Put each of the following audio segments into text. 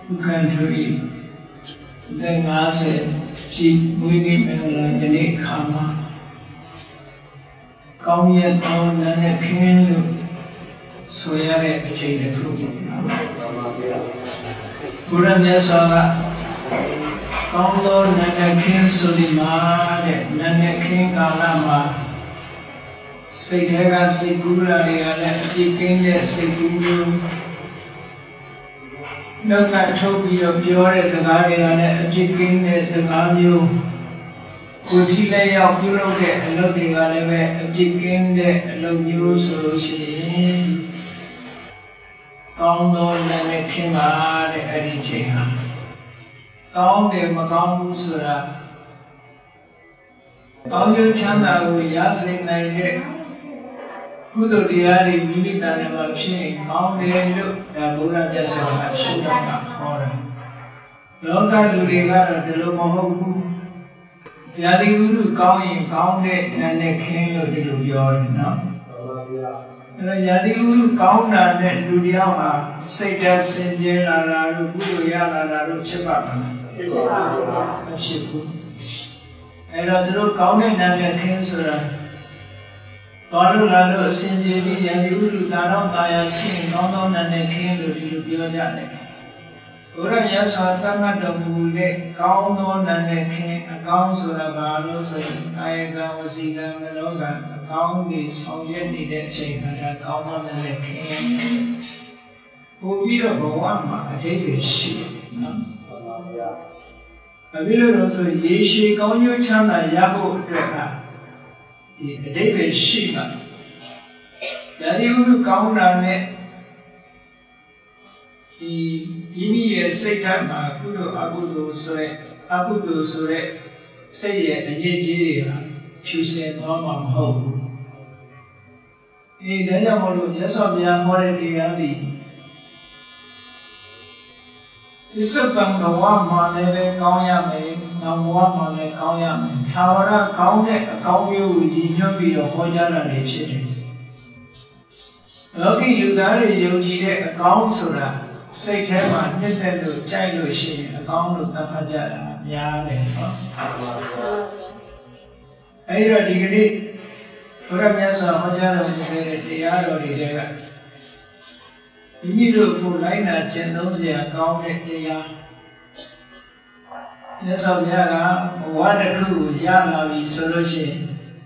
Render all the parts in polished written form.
country, then I said, she waiting like any karma. Come yet on the king, so yeah, a chain of Buddha come Lord, Nana King Sulima, Nana King Kalama. Say, Tega, say, Gura, the king, say, Guru. No, I told you of your as a guardian, a king as a guardian. Could he lay out you look at a looking at a king that love you so she Come Lord, Nana King, Eddie Chiha. Come, dear Macam Sura. All your chanda, we are saying, I Kudo diari mili tane mapsi, kaum dia look, dah Buddha jasa mapsi tak orang. Loka duriga dulu mahu, jadi guru kaum dia nane keno dulu jor, no. Kalau jadi guru kaum nane dunia mah, sejak senjel lalu guru ya lalu cepat. Mapsi guru. Kalau dulu kaum dia nane keno surah. Kalau lalu sendiri jadi ulu tanam kaya sini, kau nane kendo di luar jalan. Orang yang suatu ada boleh kau nane kendo, kau sudah baru kaya kau siapa melogan, kau di sahaja tidak cekap kau nane kendo. Kubiro bawa mak ada bersih. Apabila rasul Yesus kau nyu canda yabu mereka. David Shiva. Jadi ulu kaum nane ini setan aku tu sore saya aje jadi lah cuci nama mahu. Ini dah malu jasa biar orang dia di. Disebab bahawa mana kau yang bahawa mana kau yang thawara kau yang ujinya bila kau jalan leceh. Lagi juga ada yang jadi kau sudah sekarang ni terlalu jauh sih kau lu tak ajar ya le. Aira digini orang biasa kau jalan ni dia orang dia. Ini tu pulai nak cenderung dia kau dia. Ini sebenarnya wadah ku yang lagi solusi.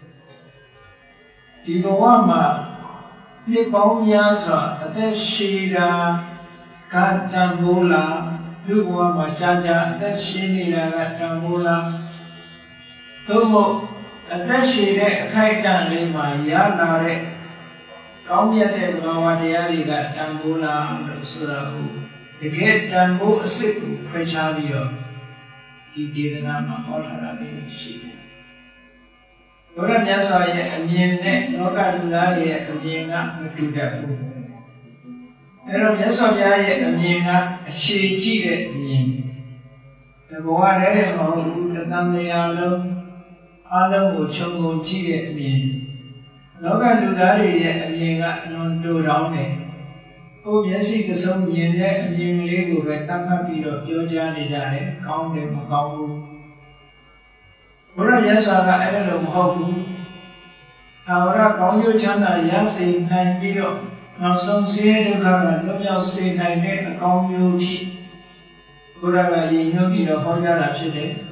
Di bawah mah ni bawah biasa ada sihra kata bola, di bawah mah caca ada sihra kata bola. Tuh ada sihra kaitan lima yang lari. Kau biar bawa dia lihat tambola surahu. Dekat tambo seku kecariyo. Di nama orang ini sih. Orang biasa ya ni orang luar ya ni nak bertudak. Orang biasa ya ni nak siji ni. Bawa dia mahu tentang dia alam ucap uci ni. Loka ludari ya amienga non dorang Kau biasa kesem miennya amieng lego betapa piro pioja ni jane kau ni makau. Orang biasa ada lo makau. Orang kau yo canda ya si nai piro langsung si dekat lo yang si nai ni kau yo ti. Orang lagi yo piro kau jalan sini.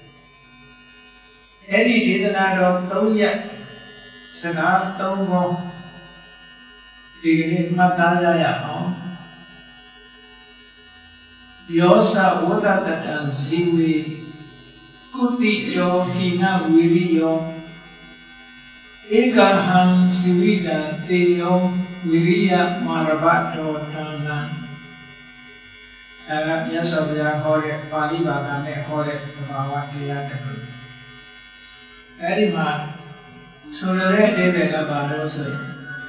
Eri di tanah lo tahu ya. Sekarang tahu mo, ini mata jaya mo. Yosa oda tatan siwi, kuti jo hina wiri yo. Ekaham siwida teyo wiriya marabato tanan. Agak biasa biar hore pali bagane hore bawa dia terus. Dari mana? Saudara dia baru saja.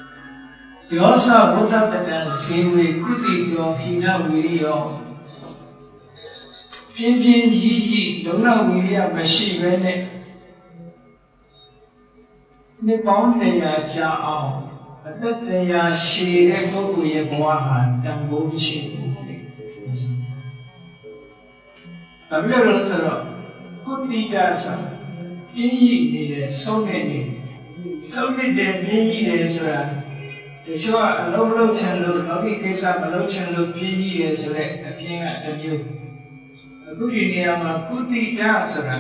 Yosa buta tekan siwi kuti do hina wiriyo. Pimpin hiji dona wiriya besi bene. Ni pound ya jauh. Adat ya sihir buku ye buahan dan buci. ဘာဖြစ်လို့လဲဆိုတော့ကုတိတဆိုပြင်းရည်နေတဲ့ဆုံးနေတဲ့ပြင်းရည်တယ်ဆိုတာတချို့ကအလုံးမလုံးချင်လို့လောကီကိစ္စမလုံးချင်လို့ပြင်းရည်တယ်ဆိုတဲ့အပြင်းကတစ်မျိုးအခုဒီနေရာမှာကုတိတဆိုတာ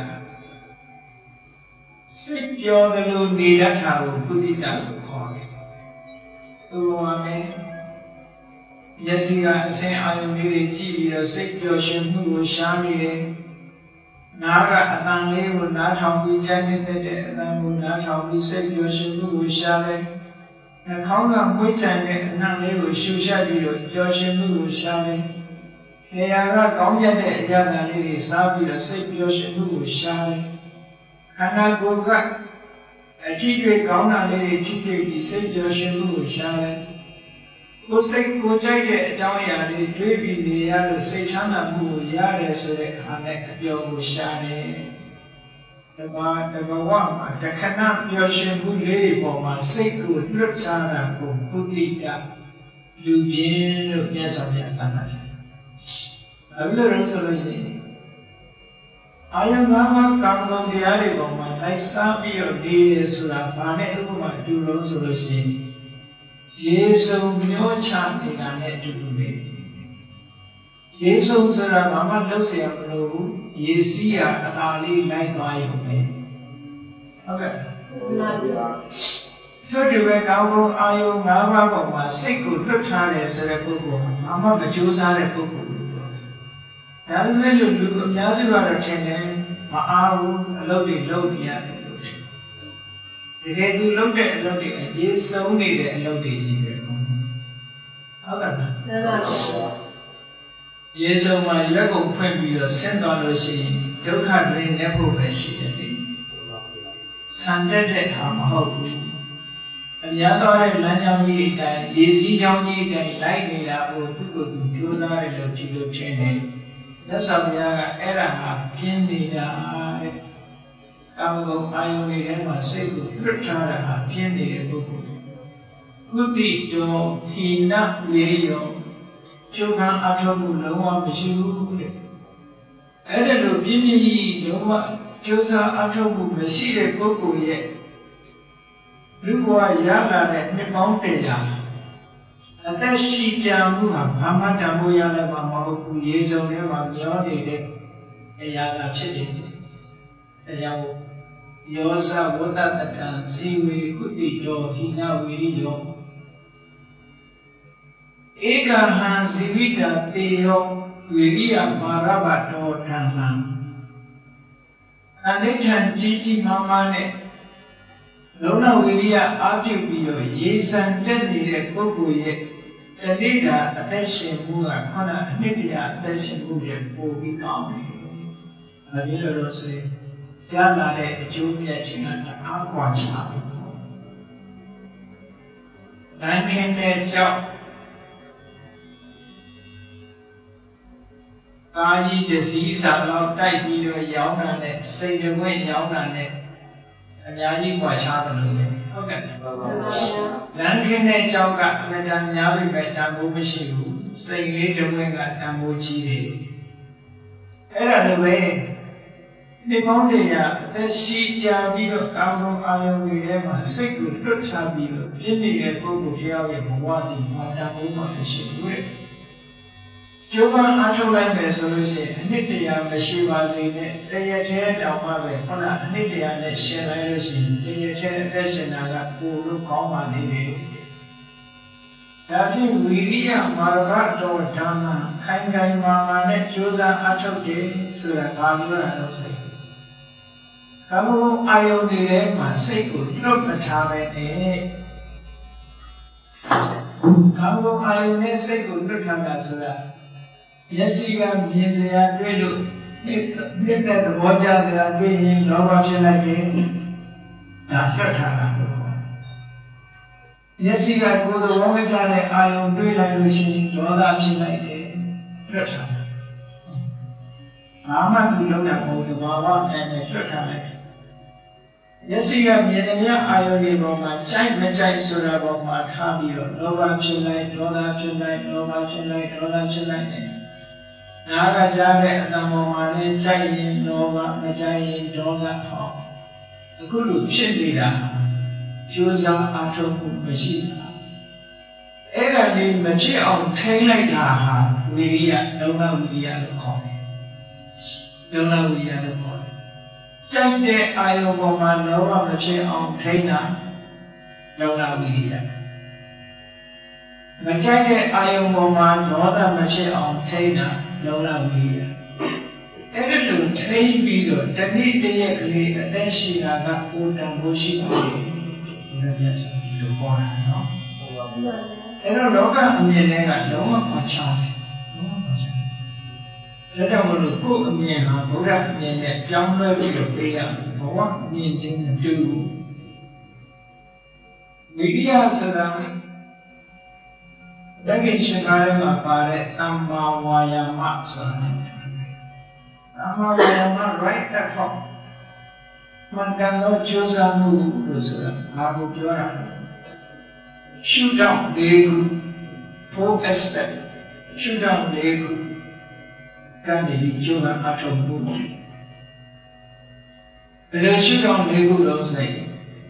စိတ်ပြောသလိုနေတတ်တာကိုကုတိတလို့ခေါ်တယ်။သူကလည်းမျက်စိကအစင်းအာရုံလေးတွေကြည့်ပြီးတော့စိတ်ပျော်ရွှင်မှုကိုရှားနေတယ်။နားကအတန်လေးကိုနားထောင်ပြီးကြားနေတဲ့အတန်ကိုနားထောင်ပြီးစိတ်ပျော်ရွှင်မှုကိုရှားတယ်။နှာခေါင်းကမွေးချင်တဲ့အနံ့လေးကိုရှူရှပ်ပြီးတော့ပျော်ရွှင်မှုကိုရှားတယ်။နေရာကကောင်းရတဲ့အရာလေးတွေစားပြီးတော့စိတ်ပျော်ရွှင်မှုကိုရှားတယ်။ခန္ဓာကိုယ်ကအကြည့်တွေ့ကောင်းတာလေးတွေကြည့်တွေ့ပြီးစိတ်ပျော်ရွှင်မှုကိုရှားတယ်။ကိုယ်စိတ်ကိုကြိုက်တဲ့အကြောင်းအရာတွေတွေးပြီးနေရလို့စိတ်ချမ်းသာမှုကိုရတယ်ဆိုတဲ့အားနဲ့အပျော်ကိုရှားတယ်။တဘာဝမှာတခဏပျော်ရွှင်မှုလေးတွေပေါ်မှာစိတ်ကိုလွတ်ချတာကိုပုတိတလူပြင်းလို့မြတ်စွာဘုရားသတ်မှတ်တယ်။ဘာလို့လဲဆိုလို့ရှိရင်အာယုံ၅ပါးကာမဂုဏ်တရားတွေပေါ်မှာလိုက်စားပြီးတော့နေရဆိုတာဘာနဲ့ဥပမာအတူလုံးဆိုလို့ရှိရင်ရေစုံမျောချနေတာနဲ့အတူတူပဲရေစုံဆိုတာဘာမှလုပ်เสียမလို့ဘူးရေစီးရအသာလေးလိုက်သွားရုံပဲဟုတ်ကဲ့ထို့တူပဲကာမဂုဏ်အာယုံ၅ပါးပေါ်မှာစိတ်ကိုလွတ်ထားတယ်ဆိုတဲ့ပုဂ္ဂိုလ်ဘာမှမကြိုးစားတဲ့ပုဂ္ဂိုလ်ဒါပေမဲ့လူအများစုကတော့ထင်တယ်မအားဘူးအလုပ်တွေလုပ်နေရတယ်လို့တကယ်သူလုပ်တဲ့အလုပ်တွေရေစုံနေတဲ့အလုပ်တွေကြီးပဲဟုတ်ကဲ့ရေစုံမှာရွက်ကုန်ဖွင့်ပြီးတော့ဆင်းသွားလို့ရှိရင်ဒုက္ခတွေနဲ့ဖို့ပဲရှိတယ်လေဆန်တဲ့ဟာမဟုတ်ဘူးအများသောတဲ့လမ်းကြောင်းကြီးအတိုင်းရေစီးကြောင်းကြီးအတိုင်းလိုက်နေတာကိုသူ့ကိုယ်သူကြိုးစားတယ်လို့ဒီလိုထင်တယ်မြတ်စွာဘုရားကအဲ့ဒါဟာပြင်းနေတာတဲ့ကာမဂုဏ်အာယုန်တွေထဲမှာစိတ်ကိုလွတ်ထားတာဟာပြင်းနေတဲ့ပုဂ္ဂိုလ်ကုတိတောဟိနဝေယောကျုပ်ကအထောက်မှုလုံးဝမရှိဘူးတဲ့အဲ့ဒါလိုပြင်းပြင်းကြီးလုံးဝကျိုးစားအထောက်မှုမရှိတဲ့ပုဂ္ဂိုလ်ရဲ့လူဘဝရလာတဲ့နှစ်ပေါင်း100အသက်ရှိကြမှုဟာဘာမှတန်ဖိုးရလည်းမဟုတ်ဘူးရေစုံထဲမှာမျောနေတဲ့အရာသာဖြစ်နေတယ်။အဲကြောင့်ယောဇဝတ္တတတံဇီဝေကုတိတောဟိနဝေရိယောဧကဟံဇီဝိတတေယောဝေရိယမာရဘတောထံဟံအနိဋ္ဌံကြီးကြီးမားမားနဲ့လုံးဝဝေရိယအားပြုပြီးတော့ရေစံတက်နေတဲ့ပုဂ္ဂိုလ်ရဲ့တဏိတာအသက်ရှင်မှုကခုနအနှစ်တရာအသက်ရှင်မှုရဲ့ပိုပြီးကောင်းတယ်။အဲဒီလိုလို့ဆိုရင်ရလာတဲ့အကျိုးမြတ်ခြင်းကအားကွာချတယ်။လမ်းခင်းတဲ့ကြောင့်ကာကြီးတစည်းစာလောက်တိုက်ပြီးတော့ရောင်းတာနဲ့စိတ်တဝင့်ရောင်းတာနဲ့အများကြီးကွာခြားတယ်လို့ဟုတ်ကဲ့လမ်းခင်းတဲ့ကြောင့်ကအမှန်တန်များပြီပဲတန်ဖိုးမရှိဘူးစိတ်လေးတဝင့်ကတန်ဖိုးကြီးတယ်အဲ့ဒါလိုပဲဒီပေါင်းတရားအသက်ရှိကြပြီးတော့ကာမဂုဏ်အာယုန်တွေထဲမှာစိတ်ကိုလွတ်ချပြီးတော့ပြင်းနေတဲ့ပုဂ္ဂိုလ်တယောက်ရဲ့ဘဝဒီမှာတန်ဖိုးမရှိဘူးတဲ့ကျိုးပန်းအားထုတ်လိုက်မယ်ဆိုလို့ရှိရင်အနှစ်တရာမရှိပါသေးနဲ့တရထဲတောင်မှပဲခုနအနှစ်တရာနဲ့ရှင်လိုက်လို့ရှိရင်တရထဲအသက်ရှင်တာကပိုလို့ကောင်းပါသေးတယ်။ဒါဖြင့်ဝိရိယမာရဘတော်ဓမ္မခိုင်ခိုင်မာမာနဲ့ကြိုးစားအားထုတ်တယ်ဆိုတာဘာလို့လဲလို့ဆိုရင်ကာမဂုဏ်အာယုန်တွေထဲမှာစိတ်ကိုလွတ်မထားပဲနဲ့ကာမဂုဏ်အာယုန်နဲ့စိတ်ကိုလွတ်ထားတာဆိုတာမျက်စိကမြင်စရာတွေ့လို့နှစ်သက်သဘောကျစရာတွေ့ရင်လောဘဖြစ်လိုက်တယ်ဒါလွတ်ထားတာမျက်စိကကိုယ်သဘောမကျတဲ့အာယုံတွေ့လိုက်လို့ရှိရင်ဒေါသဖြစ်လိုက်တယ်လွတ်ထားဘာမှသူလုံးရမဟုတ်ဘူးဘာမှနဲ့လွတ်ထားလိုက်မျက်စိကမြင်တဲ့အာယုံတွေပေါ်မှာကြိုက်မကြိုက်ဆိုတာပေါ်မှာထားပြီးတော့လောဘဖြစ်လိုက်ဒေါသဖြစ်လိုက်လောဘဖြစ်လိုက်ဒေါသဖြစ်လိုက်တယ် Naga Jade and Amomane, Jayin, Nova, Majayin, Dona, a good Shindida, Josa, Atoku, Machina. Every Machi on Taylor, Vidia, Dona Vidia, the call. Dona Vidia, the call. Jade, Iomoma, Nova, Machi on Taylor, Dona Vidia. Majade Ayomoma, Dona Machi on Taylor. Lola Villa. Every train video, the need directly attention about food and worship. The born, no? Every local American, no one can charge. Let us go near her, go up near that young lady of prayer, for what needs him to do. Media said, Baggage Shikarama Pare, Amma Wayama, Amma Wayama, right at home. One cannot choose a move, Abu Pura. Shoot down the group, full aspect, shoot down the group. Can be chosen at a move. But they shoot down the group, those days.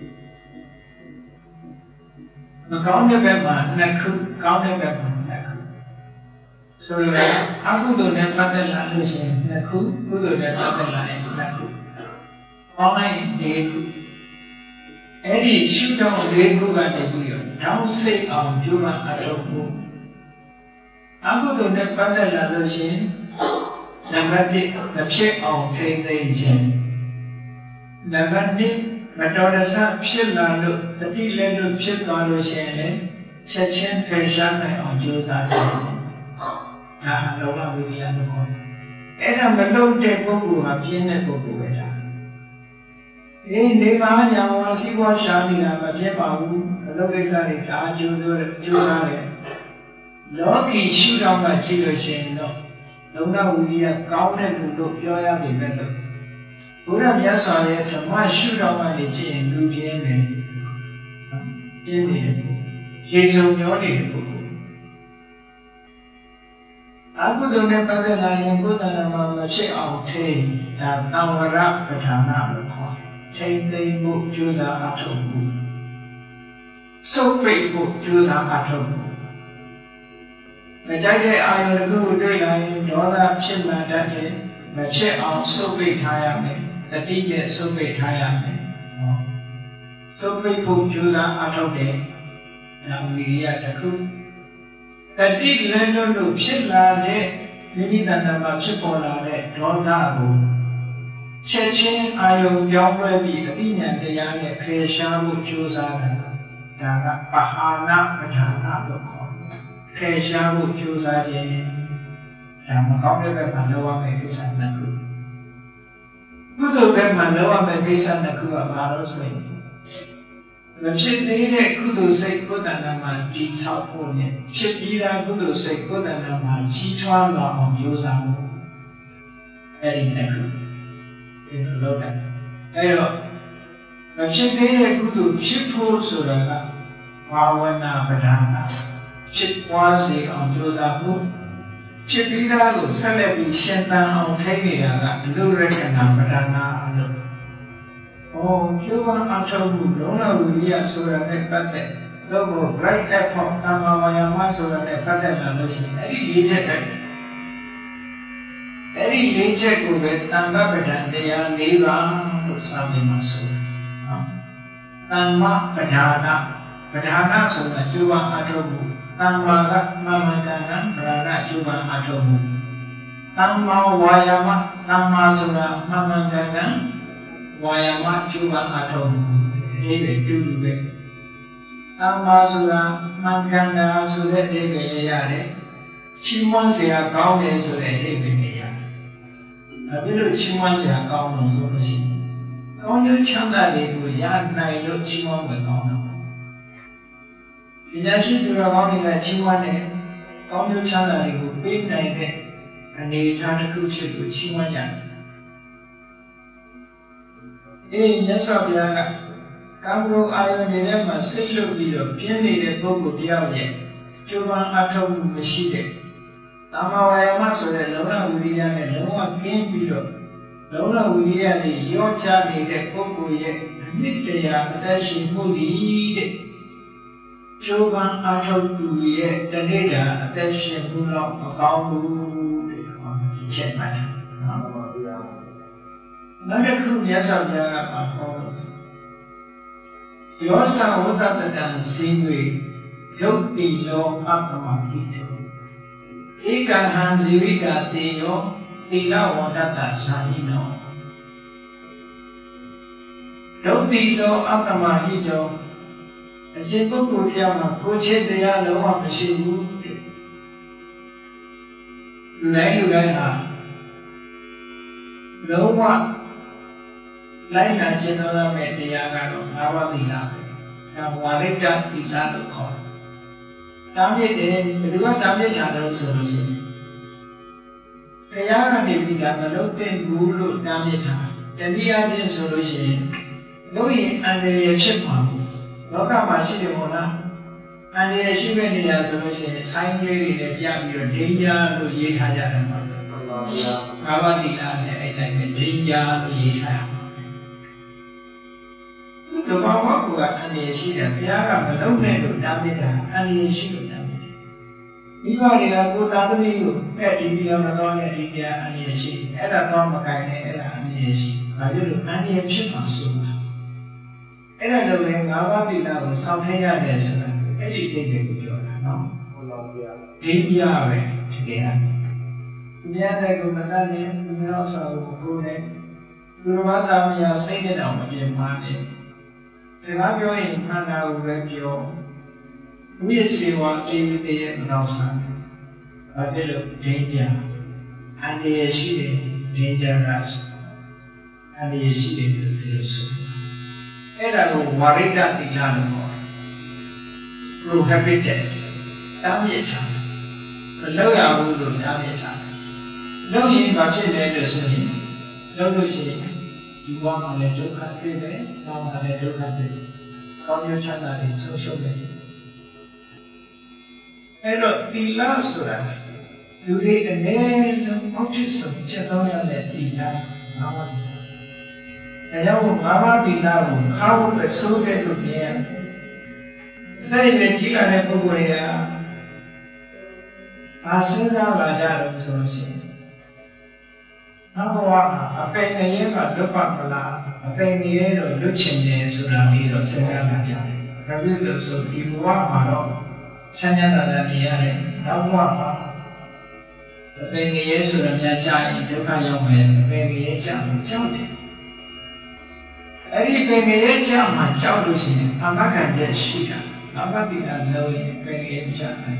Count the Batman, Naku, count the Batman, Naku. So, Abu never the Lucian, Naku, Buddha never the line, Naku. Online day. Eddie shoot down the Buddha and the Buddha. Don't say on Juma at all. Abu never the Lucian, the shape of trade the engine. The Madonna Shil Lalu, the tea level Shil Galushan, Chechen Fashion on Josa. Ah, Lola William. And I'm a low day book, a piano book. In Nevada, was he was shouting about Jebabu, a low exotic, Josa. Loki shoot on my children, no. Lola William, Gaunet, who look your develop. Buddha Yasaya to my shoot on my chin, Lucian. Jesus, your name. I would have never been good and a check on train that our rap patana. Take the book, Josa Atomu. So grateful, Josa Atomu. Majade, I will go daylight, Dora Chimma Dati, but check on so great higher. The teacher so great higher. So grateful Jews are out of there. Now we are the crew. The deep land of Shilla, maybe the number of Chipola, Dontago. Chechen, Ayo, Yaway, the Indian, the young, Peshamu, Jews are Bahana, Patana, Peshamu, Jews are there. I'm a compliment, and no one may be sent the crew. Good man, no one may be sent the crew of Maros way. The ship needed Kudu say good and a man, G South Pony. Ship either Kudu say good and a man, Chichuan on Josamu. Very necro. In the load. The ship needed Kudu, ship full Suraga, Wawana Badana. Ship was on Josamu. Ship either celebrity Shentan on Tavia, Lurek and Badana. Oh, Cuban Atomu, Lona Willia Sura Nepate, Lobo, right airport, Namawayama Sura Nepate, and Lucy, Eddie Leche with Tanga they are Neva of Sami Masu. Tama Padana Sura, Cuban Atomu, Tamaga, Mamadana, Brana, Cuban Atomu. Tama Wayama, Tama Sura, Mamadana. Wayama Chuba Atom, David Dube. Amasura, Mankanda, so that David Yare. Chimonsia Gaune, so that David Yare. A little Chimonsia Gaune, so that she. Gaune Chanda, they would yard night, look Chimon with Gaune. In addition to the Gaune that Chimone, Gaune Chanda, they would be night, and they try to cook it with Chimonia. Yes, of Yaga, Cambo Iron must say, look, you penny the book of Yahweh, Jovan Atom Machine. Tamawayama so that Lona Uriya and Loma came below. Lona Uriya, your child, the Popo yet, Midaya, that she would eat. Choban out to yet the data, that she would not about the check matter. Another crew, yes, of the your son would have done the same way. Don't be long up among people. Eka Hanzivika Teo, Tila Wadata Sahino. Don't be long up among Hito. A simple Puyama, Puche de Yalo of the Shibu. Lagana. No one. Like a general Mediana, Avadina, and Warita Tilano call. Tammy, the one Tammy Channel solution. Kayana may become a local Guru Tamita, the Dian solution, knowing and the shipment, Loka Machimona, and the Shimenia solution, sign in the Yami, Danger, to Yihaya, Avadina, and Danger, to Yihaya. The Baba who are uneasy, Piaga, no name, Damita, uneasy. You are in a good avenue, petty on the long at India, uneasy, and a Tomaka, uneasy. I will uneasy soon. And I know when Avadina was something else, anything with your no. India, again. The other good we also go there. Guruvadamia saying out of your money. Scenario in Hana Radio, we see what they Nausan, a little danger, and they see dangerous, and they see the so. And I will worry that the animal prohibited, Damita, the lower wood, Damita. No, you got it later, so no, see. You want on a joke country there, now on a joke country. On your channel is social media. And look, the last one, you read the names of autism, channel that the last. And now, Mama Dina, how the soldier to be they make you an eporia. Asana Lajar of Sosi. A penny of Lupapala, a penny of Luchin, Sunami, or Senamaja. Ravilos of Iwamaro, Sanata Niare, Nawapa. A penny of Sunamaja in Dukayaman, a penny of Jam. Every penny of Jam, my child was in Amaka Shika. Nobody knowing penny of Jam.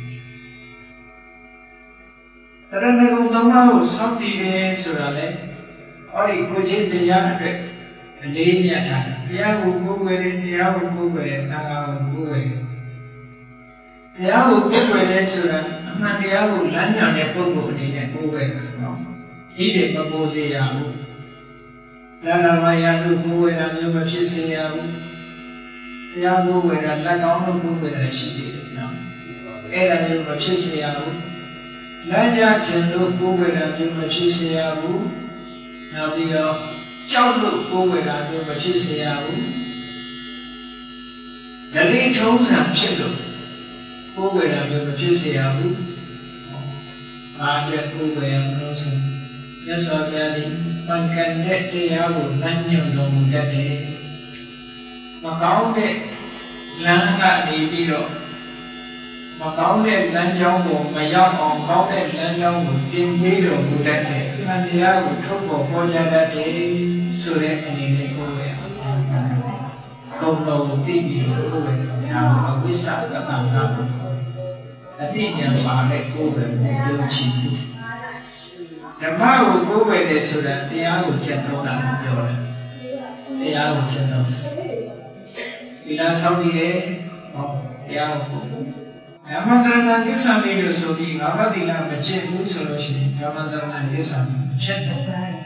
The Rana something so or it could hit the young and the Indian. The Yahu go with it, the Yahu go with it, Naga go with it. The Yahu go with it so that the Yahu land on the Pogo and go with it. He did propose the Yahu. Lana Mayahu go with a new machine Yahu. The Yahu with a Lagano go with a she did. Era new machine Yahu. Laya Chendo go with a new machine Yahu. Now the Chow go with a new machine Yahu. The late homes and Chendo go with a new machine Yahu. Margaret go with a notion. Yes, already, one can let the Yahu Lanyon long that day. Macau Langa Navy. Macau Lanyon, my young on Macau Lanyon, in Nido, who that day, and the Yahu took for Moja that day, so that any go away. Don't know, TV, go away. Now, we sat the Tanga. I think you're fine, go away, don't cheat. The Maru go away so that the Yahu can know that the Yahu can know. We are something there, the Yahu. Yamadana is a video so the Avadina, the Chetu solution, Yamadana is a Chetu.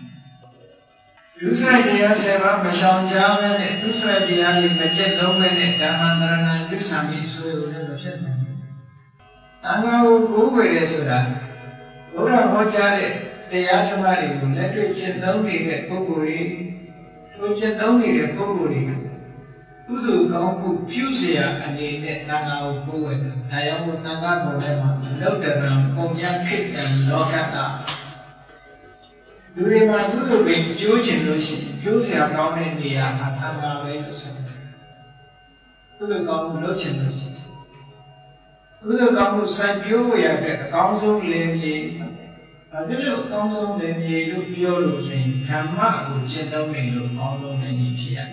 Dusra Seva, Masham Jam, and Dusra Dia, the Chetu, and Yamadana is a Misu. Tanga Uber Suda, Ura Hojare, the Yatamari, let it don't need a Puguri, which don't need a Puguri. Udu Kampu Pusia and the Tanga Ubu, Ayamu Tanga Modema, Lotaram, Omya Kit and Lokata. Do you want to be Jewish in Lucy? Pusia come in the Tanga Waves. Udu Kampu Luchin Lucy. Udu Kampu San Puya, Council Lady, a little Council Lady, look your losing, Kama, which is only look all over the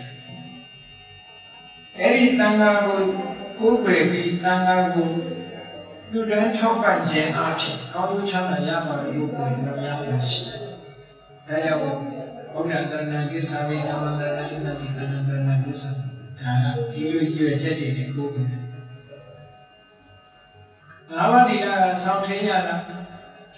Any Tanga would be Tanga would. You don't talk about Jen Archie, how to China Yama, you will Yamashi. They are only under Nagisami, under Nagisami, under Nagisami. You are jetting in Google. Navadila, South Hiana.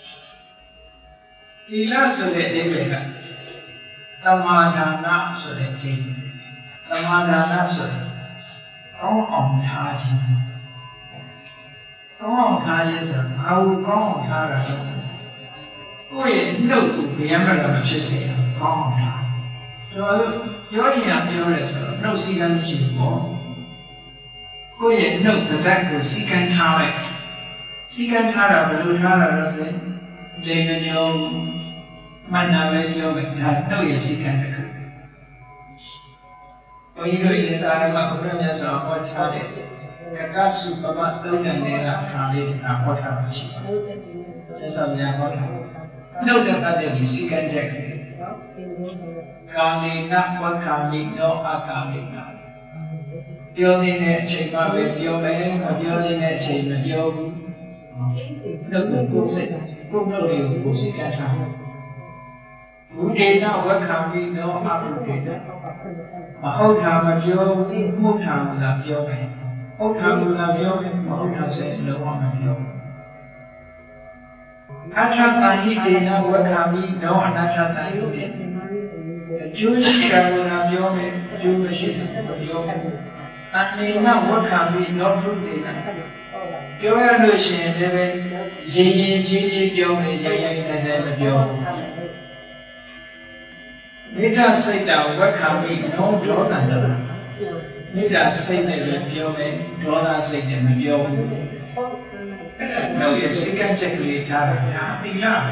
He loves the David. Tamadana, so the king. Tamadana, so the Có ông tha chứ Có ông tha chứ Đâu có ông tha là đâu Có gì đâu tụi bị em là mà chia sẻ Có ông tha Rồi Nhớ gì làm điều là sao Đâu xí gắn chịu có Có gì đâu thật ra của xí gắn tha vậy Xí gắn tha là bởi lưu tha là đâu thế Để mà nhiều Mạnh nào về nhiều bệnh tha Đâu gì xí gắn được When you read the Dharma, Buddha what had it. Kakasu Baba Tunanera Hali Apotachi. Just on the Apota. No, that they seek and jack. Kali not what Kali, no Akali. Building a chamber with your man, or building a chamber, your. No, go sit. Go no, you go seek at home. Who did not what Kali, no Akali. Mà hậu thảo mà vô, mốt thảo là vô này. Hậu thảo là vô, mà hậu thảo sẽ lỡ hoang là vô. Achata hiti na wakami no anachata hiti. Chú sĩ ra là vô này, chú mà sĩ là vô. Anh na wakami no phút đi này. Vô ra đôi xin để bên, dì vô này, dì sẽ mà vô. Nita say down what can be no draw under. Nita say that the building, draw say that the building. No, you see, can check the Tara.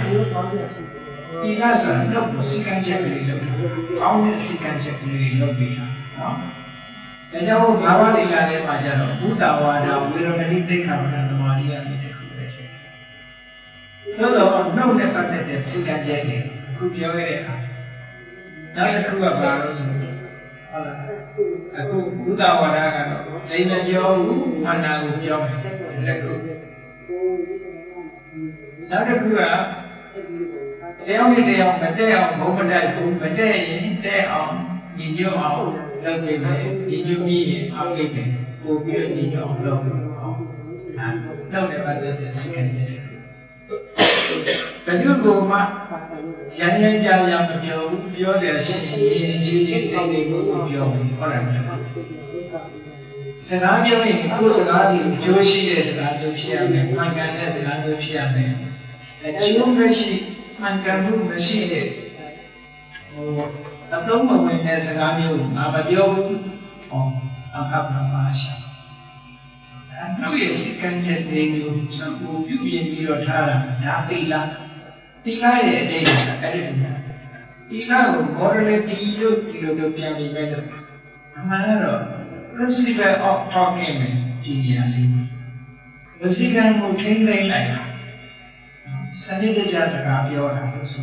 He has a no, see, can check the only see, can check the lobby. The Yao Bavadi Lade Majano, Buddha Wada, we already take up the Maria. No, never that the see, can check it. Could you ever? That's a cool about a good hour. They let you one hour with your That's a cool. They only day on the day of moment as the day on in your own, in your meeting, I'll give it, will be in your own love. No, never the second day. But you go back. Yang yang biểu để xin ý chỉ để của biểu có làm được. Sẽ nói biểu thì cô sẽ nói thì chú sĩ để sẽ nói chú phía này, anh can để sẽ nói chú phía này. Chú mới sĩ, anh can cũng mới sĩ để tập đúng mà mình để sẽ nói biểu mà biểu anh cấp làm mà sao. Nó là sĩ can chết để biểu sao cô biểu hiện biểu thà là đã tì la. Tila is a day, Tila morally Tilo Piani better. A manner principle of talking genially. The second who came like that. Sunday the judge of Gabiora also.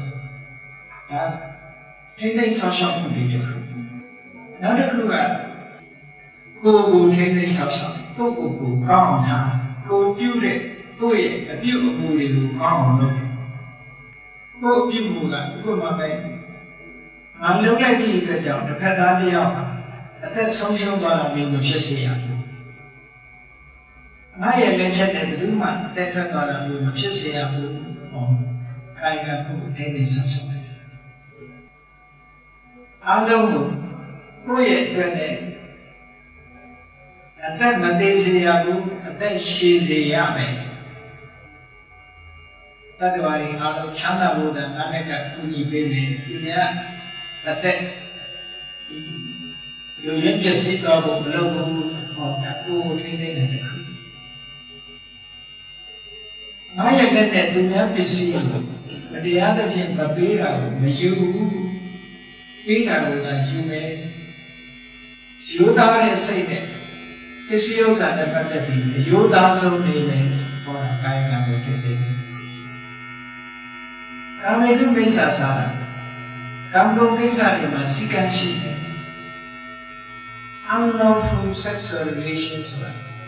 Take the social from the different. Now the crew go take the social, go come on, go do it, go it, a beautiful little come on. Cô biết mù là cô mà vậy mà lúc này thì cái cháu nó phải đá đi học tại sống chung đó là mình sẽ xây dựng ngay lên trên này đứng mà tại cái đó là mình sẽ xây dựng cái cũng thế này sản xuất áo đông cô ấy cái này tại mình đi xây dựng tại xây dựng này တ္တဝါတွေအားလုံးချမ်းသာဖို့သာငါနဲ့ကကူညီပေးမယ်သူများအသက်လူရင်းပစ္စည်းတော်ကိုမလုပ်ဘူးဟောတာကိုယ်ထိနေတယ်ခုငါရဲ့လက်နဲ့သူများပစ္စည်းကိုမတရားသဖြင့်မပေးတာကိုမယူဘူးပေးတာကိုသာယူမယ်ယူသားတဲ့စိတ်နဲ့ပစ္စည်းဥစ္စာနဲ့ပတ်သက်ပြီးအယူသားဆုံးနေတယ်ဟောတာကာယကံကိုဖြစ်တယ်ကာမေတုမိစ္ဆာစာကံကုန်ကိစ္စတွေမှာစိကံရှိတယ် unlawful sexual relations ဆိုတာ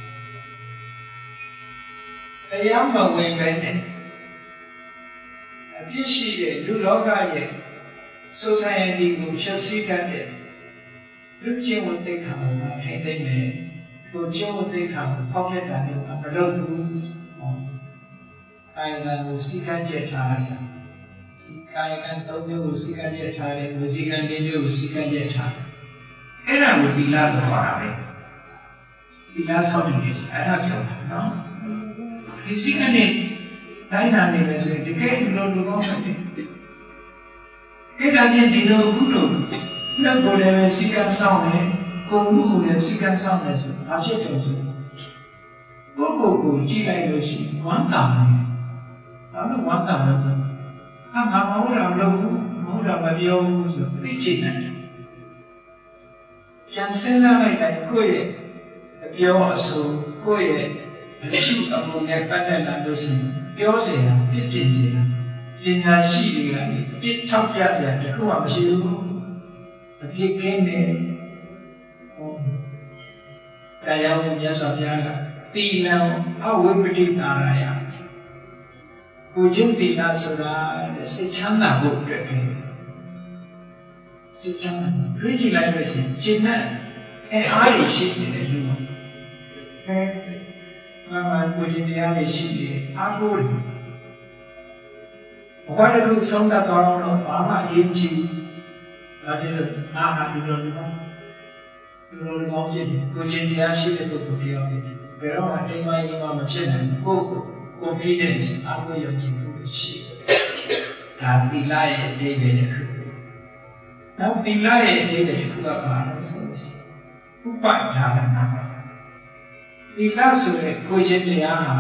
တရားမဝင်ပဲနဲ့အပြစ်ရှိတဲ့လူလောကရဲ့ society ကိုဖျက်ဆီးတတ်တဲ့လူကျင့်ဝတ်သိက္ခာကိုထိန်းသိမ်းမယ်ကိုကျင့်ဝတ်သိက္ခာကိုဖောက်ဖျက်တာမျိုးမလုပ်ဘူးကာယကံကိုစိကံကျက်ထားတယ်ကာယကံ၃မျိုးကိုစိကံကျက်ထားတယ်ဝစီကံ၄မျိုးကိုစိကံကျက်ထားတယ်အဲ့ဒါကိုသီလလို့ခေါ်တာပဲသီလဆောက်တည်နေအဲ့ဒါပြောတာနော်ဒီစိကံနဲ့တိုင်းနာနေမယ်ဆိုရင်တကယ်လို့လူကောင်းဖြစ်တယ်ကိစ္စချင်းဒီလိုအခုလိုလက်ကိုလည်းစိကံဆောက်တယ်ကိုယ်မှုကိုလည်းစိကံဆောက်တယ်ဆိုဘာဖြစ်တယ်ဆိုပုဂ္ဂိုလ်ကိုကြည့်လိုက်လို့ရှိရင်ဝမ်းသာတယ်ဘာလို့ဝမ်းသာလဲဆိုငါမဟုတ်တာမလုပ်ဘူးမဟုတ်တာမပြောဘူးဆိုသိချင်တယ်ပြန်စဉ်းစားလိုက်တိုင်းကိုယ့်ရဲ့အပြောအဆိုကိုယ့်ရဲ့အရှုအမှုနဲ့ပတ်သက်လာလို့ရှိရင်ပြောเสียတာပြစ်တင်เสียတာပညာရှိတွေကနေပြစ်ထောက်ပြเสียတခုမှမရှိဘူးအပြစ်ကင်းတယ်တရားဝင်မြတ်စွာဘုရားကတိလံအဝိပတိတာရယကိုကျင့်တိလဆိုတာစိတ်ချမ်းသာဖို့အတွက်ပဲစိတ်ချမ်းသာတွေးကြည့်လိုက်လို့ရှိရင်ကျင့်တဲ့အားရရှိနေတဲ့လူငါကိုကျင့်တရားတွေရှိတယ်အားကိုးတယ်ဘာလို့လူဆုံးတာတော့ဘာမှအရေးကြီးဒါတည်းငါဟာဒီလိုလူကောင်းဖြစ်ကိုကျင့်တရားရှိတဲ့ပုဂ္ဂိုလ်ပြောတယ်ဘယ်တော့မှတိမ်မရင်မဖြစ်နိုင်ဘူးကိုယ် confidence အားကိုးယုံကြည်မှုရှိတယ်ဒါသီလရဲ့အဓိပ္ပာယ်တစ်ခုနောက်သီလရဲ့အဓိပ္ပာယ်တစ်ခုကဘာလဲဆိုလို့ရှိရင်ဥပဒါရဏသီလဆိုတဲ့ကိုကျင့်တရားဟာ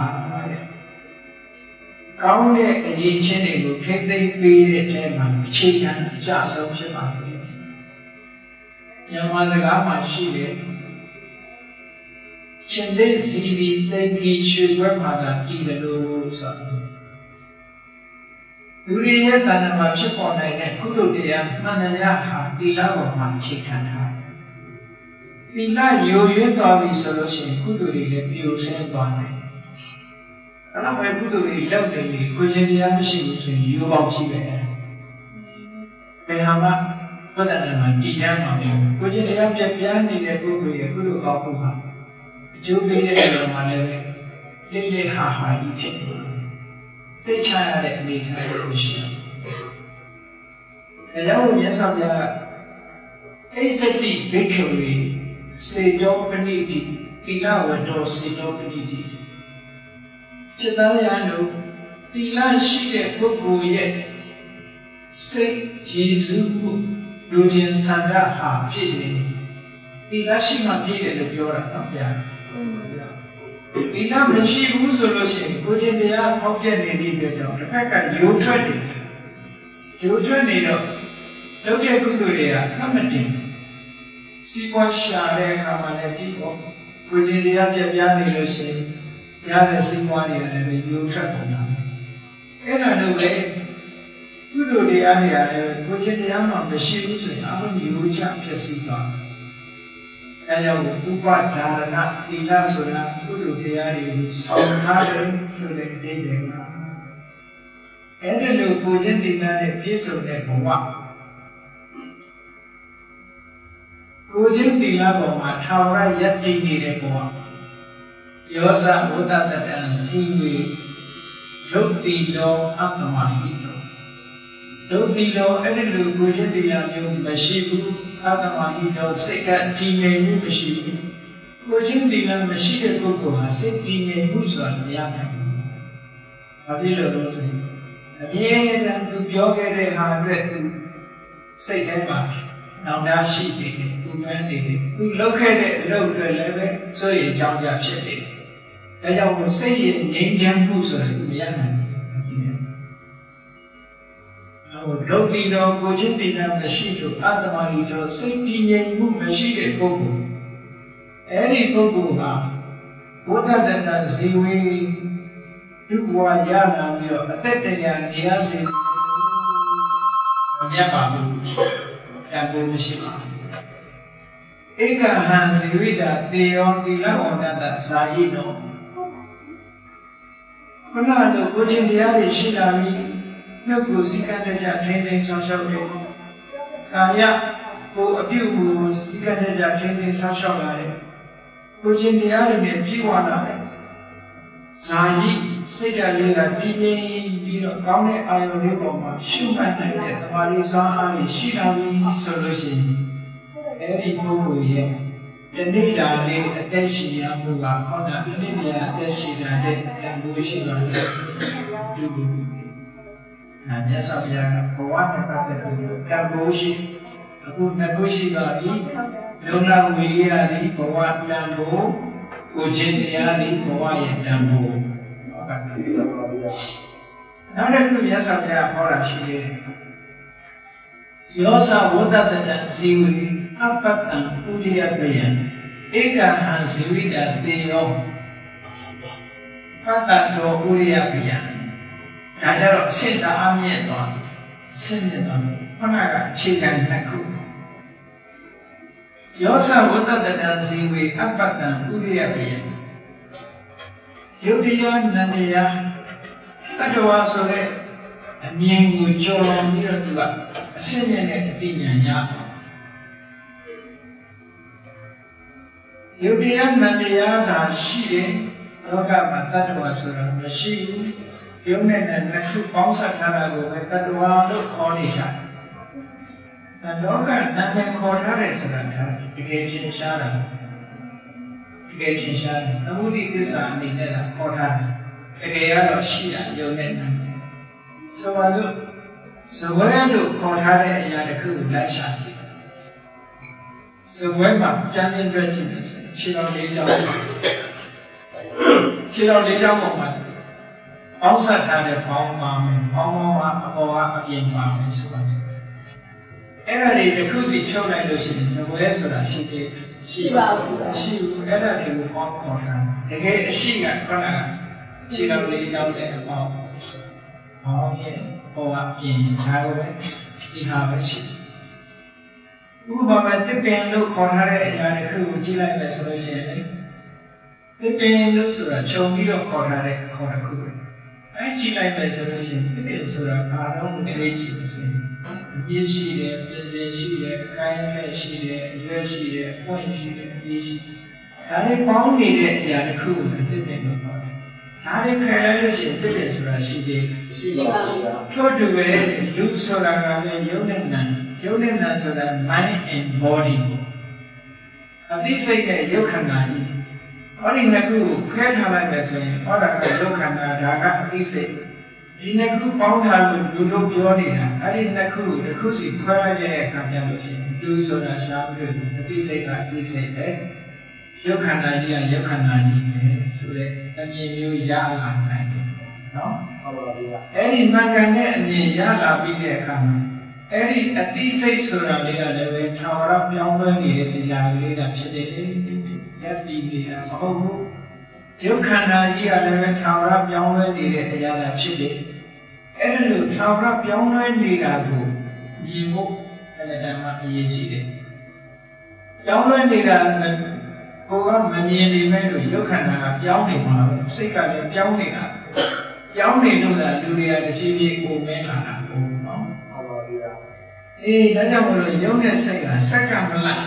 ကောင်းတဲ့အရေးချင်းတွေကိုထိမ့်သိမ့်ပေးတဲ့အထဲမှာအခြေခံအကျဆုံးဖြစ်ပါတယ်မြန်မာစကားမှာရှိတယ်ရှင်သေးစီဒီတိတ်ကြီးရွှေဘက်မှာသာကြည်တယ်လို့ဆိုတယ်လူတွေရဲ့တဏ္ဍာမှာဖြစ်ပေါ်နိုင်တဲ့ကုသိုလ်တရားမှန်တရားဟာသီလပေါ်မှာအခြေခံထားတယ်သီလယိုယွင်းသွားပြီဆိုလို့ရှိရင်ကုသိုလ်တွေလည်းပြိုဆင်းသွားတယ်အဲ့တော့ဘယ်ကုသိုလ်တွေလောက်နေပြီကိုရှင်တရားမရှိဘူးဆိုရင်ရိုးပေါက်ကြီးပဲဘယ်ဟာမှဘုဒ္ဓနာမှာတည်တံ့မှာကိုရှင်တရားပြပြနေတဲ့ပုဂ္ဂိုလ်ရဲ့ကုသိုလ်ကောင်းမှုဟာအကျိုးပေးတဲ့နေရာမှာလည်းလိမ့်လိမ့်ဟာဟာကြီးဖြစ်နေစိတ်ချရတဲ့အနေအထားကိုရှိတယ်။ဒါကြောင့်မြတ်စွာဘုရားအိစတိဘိက္ခဝေစေတောပဏိတိသီလဝတ္တောစေတောပဏိတိจิตသားရလို့သီလရှိတဲ့ပုဂ္ဂိုလ်ရဲ့စိတ်ရည်စူးမှုလူချင်းဆန္ဒဟာဖြစ်နေသီလရှိမှပြည့်တယ်လို့ပြောတာနော်ဗျာသီလမရှိဘူးဆိုလို့ရှိရင်ကိုယ်ချင်းတရားဖောက်ပြက်နေတဲ့အတွက်ကြောင့်တစ်ဖက်ကရိုးထွက်နေတော့လုပ်တဲ့ကုသိုလ်တွေကအမှတ်တင်စီးပွားရှာတဲ့အခါမှာလည်းကြည့်ပေါ့ကိုယ်ချင်းတရားပြပြနေလို့ရှိရင်ရတဲ့စီးပွားတွေကလည်းရိုးထွက်ကုန်တာအဲ့ဒါလို့ပဲကုသိုလ်တရားတွေကလည်းကိုယ်ချင်းတရားမှမရှိဘူးဆိုရင်အမှန်ရိုးချဖြစ်စီသွားအဲကြောင့်ဥပဒါရဏသီလဆိုတာကုသိုလ်တရားတွေကိုဆောင်ထားတယ်ဆိုတဲ့အဓိပ္ပာယ်ကအဲ့ဒီလိုကိုယ်ချင်းသီလနဲ့ပြည့်စုံတဲ့ဘဝကိုယ်ချင်းသီလပေါ်မှာထာဝရယက်တည်နေတဲ့ဘဝယောဇဝတ္တတတံစီဝေဒုတိလောအတ္တမဟိတောဒုတိလောအဲ့ဒီလိုကိုယ်ချင်းသီလမျိုးမရှိဘူးအတ္တမဟိတောစိတ်ကတည်ငြိမ်မှုမရှိဘူးကိုယ်ချင်းသီလမရှိတဲ့ပုဂ္ဂိုလ်ဟာစိတ်တည်ငြိမ်မှုဆိုတာမရနိုင်ဘူးဘာဖြစ်လို့လဲဆိုရင်မြဲတမ်းသူပြောခဲ့တဲ့ဟာအတွက်သူစိတ်ထဲမှာနောင်တရှိနေတယ်သူမှန်းနေတယ်သူလုပ်ခဲ့တဲ့အလုပ်တွေလည်းပဲစိုးရိမ်ကြောင်းကြဖြစ်တယ်ဒါကြောင့်မို့စိတ်ရဲ့ငြိမ်းချမ်းမှုဆိုရင်မရနိုင်ဘူးဒုတိယတော့ကိုချင်းတိနာမရှိလို့အတ္တမရီတော့စိတ်တည်ငြိမ်မှုမရှိတဲ့ပုဂ္ဂိုလ်အဲ့ဒီပုဂ္ဂိုလ်ဟာဘုဒ္ဓတဏ္ဍဇီဝေဒုက္ခဝါရနာပြီးတော့အသက်တရားနေရာစေမြတ်ပါဘူးတန်ဖိုးမရှိပါဘူးဧကဟံဇီဝိတာတေယောတိလဝန္တတဇာယိနောခုနကကိုချင်းတရားတွေရှိလာပြီးနှုတ်ကိုစိကံတကြထိန်းသိမ်းဆောင်ရှောက်တယ်ကာယကိုအပြုကိုစိကံတကြထိန်းသိမ်းဆောင်ရှောက်လာတယ်ကိုချင်းတရားတွေနဲ့ပြီးဝလာတယ်ဇာယိစိတ်ဓာတ်လေးကတည်ငြိမ်ပြီးတော့ကောင်းတဲ့အာရုံလေးပေါ်မှာရှုမှတ်နိုင်တဲ့သမာဓိစွမ်းအားကြီးရှိလာပြီဆိုလို့ရှိရင်အဲဒီပုဂ္ဂိုလ်ရဲ့တဏှိတာလေးအသက်ရှင်ရမှုကဟောတာအနိတ္တအသက်ရှင်တာတဲ့တန်ဖိုးရှိပါတယ်ဒီလိုမြတ်စွာဘုရားကဘဝနဲ့ပတ်သက်လို့တန်ဖိုးရှိအခုနှစ်ခုရှိတော့ဒီလုံလဝေရသည်ဘဝတန်ဖိုးကိုချင်းတရားသည်ဘဝရဲ့တန်ဖိုးနောက်တစ်ခုမြတ်စွာဘုရားဟောတာရှိသေးတယ်ယောသဝတ္တတံဇီဝေအပတ္တံဥရိယပယံဧကဟံဇီဝိတတေယောပတ္တတောဥရိယပယံဒါကြတော့အစစ်သာအမြင့်သွားအစစ်မြင့်သွားခုနကအခြေခံနှစ်ခုယောသဝတ္တတံဇီဝေအပတ္တံဥရိယပယံယုတ်တရားနန္တရားတတ္တဝါဆိုတဲ့အမြင်ကိုကျော်လွန်ပြီးတော့သူကအစစ်မြင့်တဲ့အတိညာရယုတ်တရားနန္တရားသာရှိတယ်လောကမှာတတ္တဝါဆိုတာမရှိဘူးယုံနဲ့နှစ်ခုပေါင်းစပ်ထားတာကိုပဲတတ္တဝါလို့ခေါ်နေကြတယ်လောကနာမည်ခေါ်ထားတယ်ဆိုတာတကယ်ရှင်းရှားတာတကယ်ရှင်းရှားတယ်သမုဒိသစ္စာအနေနဲ့ခေါ်ထားတယ်တကယ်ကတော့ရှိတာယုံနဲ့နာမည်ဆိုပါစို့ဇဝဲလို့ခေါ်ထားတဲ့အရာတစ်ခုကိုလိုက်ရှာတယ်ဇဝဲမှာကျမ်းင်းတွဲကြည့်တယ်ခြေတော်လေးကြောင်းခြေတော်လေးကြောင်းပေါ်မှာပေါင်းစပ်ထားတဲ့ဘောင်းပါမယ်ဘောင်းကအပေါ်ကအပြင်ပါမယ်ဆိုပါစို့အဲ့ဒါတွေတစ်ခုစီချုပ်လိုက်လို့ရှိရင်ဇဝဲဆိုတာရှိသေးရှိပါဘူးရှိဘူးအဲ့ဒါတွေကိုပေါင်းခေါ်တာတကယ်အရှိကခဏခြေတော်လေးကြောင်းတဲ့အပေါ်ဘောင်းရဲ့ပေါ်ကအပြင်ဒါကိုပဲဒီဟာပဲရှိဥပမာတစ်ပင်လို့ခေါ်ထားတဲ့အရာတစ်ခုကိုကြည့်လိုက်မယ်ဆိုလို့ရှိရင်တစ်ပင်လို့ဆိုတာခြုံပြီးတော့ခေါ်ထားတဲ့ခေါ်တစ်ခုပဲအဲကြည့်လိုက်မယ်ဆိုလို့ရှိရင်တစ်ပင်ဆိုတာဘာတော့မတွေးကြည့်လို့ရှိရင်ပြည့်ရှိတယ်ပြည့်စည်ရှိတယ်အကိုင်းဖက်ရှိတယ်အရွယ်ရှိတယ်အပွင့်ရှိတယ်အရေးရှိတယ်ဒါတွေပေါင်းနေတဲ့အရာတစ်ခုကိုတစ်ပင်လို့ခေါ်တယ်ဒါတွေခက်လိုက်လို့ရှိရင်တစ်ပင်ဆိုတာရှိသေးရှိပါဘူးထို့တူပဲလူဆိုတာကလည်းယုံနဲ့နာယုံနဲ့နာဆိုတာ mind and body ကိုအသိစိတ်နဲ့ယုတ်ခန္ဓာကြီးဟောဒီနှစ်ခုကိုခွဲထားလိုက်မယ်ဆိုရင်ဟောတာကယုတ်ခန္ဓာဒါကအသိစိတ်ဒီနှစ်ခုပေါင်းထားလို့လူတို့ပြောနေတာအဲ့ဒီနှစ်ခုကိုတစ်ခုစီခွဲလိုက်တဲ့အခါကျလို့ရှိရင်လူဆိုတာရှားပြီးအသိစိတ်ကအသိစိတ်ပဲယုတ်ခန္ဓာကြီးကယုတ်ခန္ဓာကြီးပဲဆိုတဲ့အမြင်မျိုးရလာနိုင်တယ်နော်ဟုတ်ပါဗျာအဲ့ဒီမှန်ကန်တဲ့အမြင်ရလာပြီးတဲ့အခါမှာအဲ့ဒီအတိစိတ်ဆိုတာလေးကလည်းပဲထာဝရပြောင်းလဲနေတဲ့တရားလေးကဖြစ်တယ်။ယက်တီနေတာမဟုတ်ဘူး။ယုတ်ခန္ဓာကြီးကလည်းပဲထာဝရပြောင်းလဲနေတဲ့တရားကဖြစ်တယ်။အဲ့ဒါလို့ထာဝရပြောင်းလဲနေတာကိုမြင်ဖို့အဲ့ဒါမှအရေးကြီးတယ်။ပြောင်းလဲနေတာကိုကမမြင်နိုင်မဲ့လို့ယုတ်ခန္ဓာကပြောင်းနေမှာပဲ။စိတ်ကလည်းပြောင်းနေတာ။ပြောင်းနေလို့လားလူတွေကတဖြည်းဖြည်းကိုမင်းလာတာပေါ့နော်။ဒါကြောင့်မလို့ယုံတဲ့စိတ်ကစက္ကမလ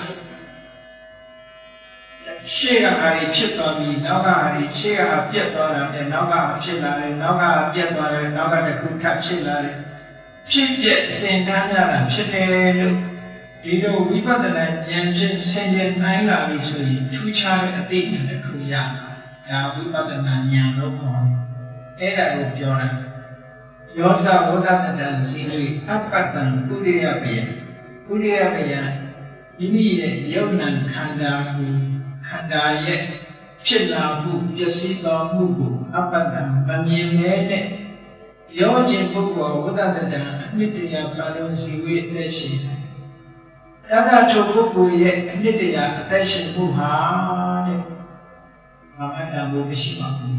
ရှေ့ကဟာတွေဖြစ်သွားပြီးနောက်ကဟာတွေရှေ့ကပြတ်သွားတာနဲ့နောက်ကဖြစ်လာတယ်နောက်ကပြတ်သွားတယ်နောက်ကတစ်ခုထပ်ဖြစ်လာတယ်ဖြစ်ပြအစဉ်တန်းရတာဖြစ်တယ်လို့ဒီလိုဝိပဿနာဉာဏ်ဖြင့်ဆင်ခြင်နိုင်လာပြီဆိုရင်ထူးခြားတဲ့အသိဉာဏ်တစ်ခုရဒါဝိပဿနာဉာဏ်လို့ခေါ်တယ်အဲ့ဒါကိုပြောတာယောဇဝဒတတံစီရိအပတ္တံဥရိယပယံဥရိယပယံမိမိရဲ့ယုံနံခန္ဓာကိုခန္ဓာရဲ့ဖြစ်လာမှုပျက်စီးသောမှုကိုအပတ္တံမမြင်မဲနဲ့ယောခြင်းပုဂ္ဂိုလ်ဝဒတတံအနှစ်တရာပါလုံးစီဝေအသက်ရှင်တယ်ဒါကြောင့်ပုဂ္ဂိုလ်ရဲ့အနှစ်တရာအသက်ရှင်မှုဟာတဲ့ဘာမှတန်ဖိုးမရှိပါဘူး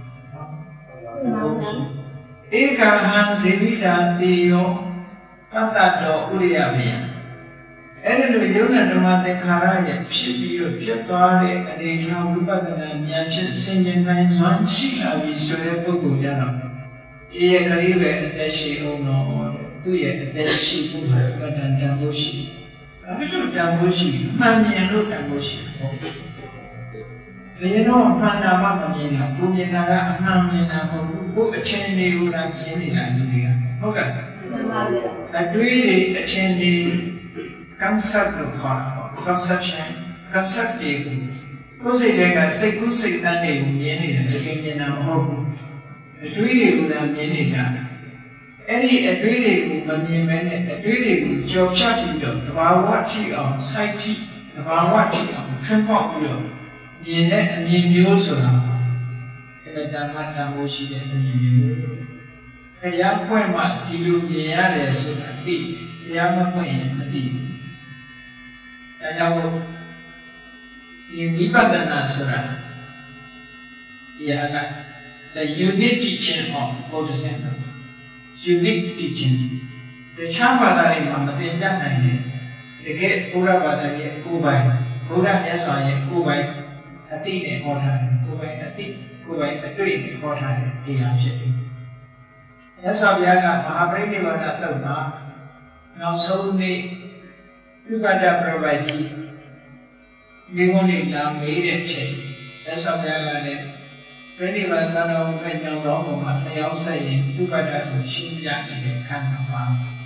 ဧကဟံဇေဝိတာတေယောပတ္တတောဥရိယပယံအဲ့ဒီလိုယုံနဲ့ဓမ္မသင်္ခါရရဲ့ဖြစ်ပြီးတော့ပြတ်သွားတဲ့အနေအထားဝိပဿနာဉာဏ်ဖြင့်ဆင်ခြင်နိုင်စွမ်းရှိလာပြီဆိုတဲ့ပုဂ္ဂိုလ်ကြတော့ဒီရဲ့ကလေးပဲအသက်ရှိအောင်တော့သူ့ရဲ့အသက်ရှိမှုဟာပဋ္ဌာန်းတန်ဖို့ရှိအဲ့ဒီလိုတန်ဖို့ရှိမှန်မြင်လို့တန်ဖို့ရှိဟုတ်ဘယ်တော့မှန်တာမှမမြင်တာကိုမြင်တာကအမှန်မြင်တာမဟုတ်ဘူးကိုအချင်းတွေကိုလာမြင်နေတာလူတွေကဟုတ်ကဲ့အတွေးတွေအချင်းတွေ concept လို့ခေါ်တာပေါ့ concept တွေကိုစိတ်တွေကစိတ်ကူးစိတ်သန်းတွေကိုမြင်နေတယ်တကယ်မြင်တာမဟုတ်ဘူးအတွေးတွေကိုသာမြင်နေကြတယ်အဲ့ဒီအတွေးတွေကိုမမြင်ဘဲနဲ့အတွေးတွေကိုကြော်ဖြတ်ပြီးတော့တဘာဝထိအောင်စိုက်ထိတဘာဝထိအောင်ထွန်းပေါက်ပြီးတော့မြင်တဲ့အမြင်မျိုးဆိုတာအဲ့ဒါဓမ္မတန်ဖိုးရှိတဲ့အမြင်မျိုးခရဖွင့်မှဒီလိုမြင်ရတယ်ဆိုတာသိတရားမဖွင့်ရင်မသိဘူးဒါကြောင့်ဒီဝိပဿနာဆိုတာဒီဟာက the unique teaching of Buddhism unique teaching တခြားဘာသာတွေမှာမသင်တတ်နိုင်တဲ့တကယ်ဘုရားဘာသာရဲ့ကိုယ်ပိုင်ဘုရားမြတ်စွာရဲ့ကိုယ်ပိုင်အတိနဲ့ဟောထားတယ်ကိုယ်ပိုင်အတိကိုယ်ပိုင်အတွေ့နဲ့ဟောထားတဲ့တရားဖြစ်တယ်မြတ်စွာဘုရားကမဟာပရိနိဗ္ဗာန်တုတ်မှာနောက်ဆုံးနေ့ဥပဒပရဝိကြီးမိဂုဏ်းလာမေးတဲ့ချိန်မြတ်စွာဘုရားကလည်းပြိဋိဘသံတော်ကိုညောင်းတော်မှာလျှောက်ဆက်ရင်ဥပဒကိုရှင်းပြနေတဲ့ခန္ဓာပါ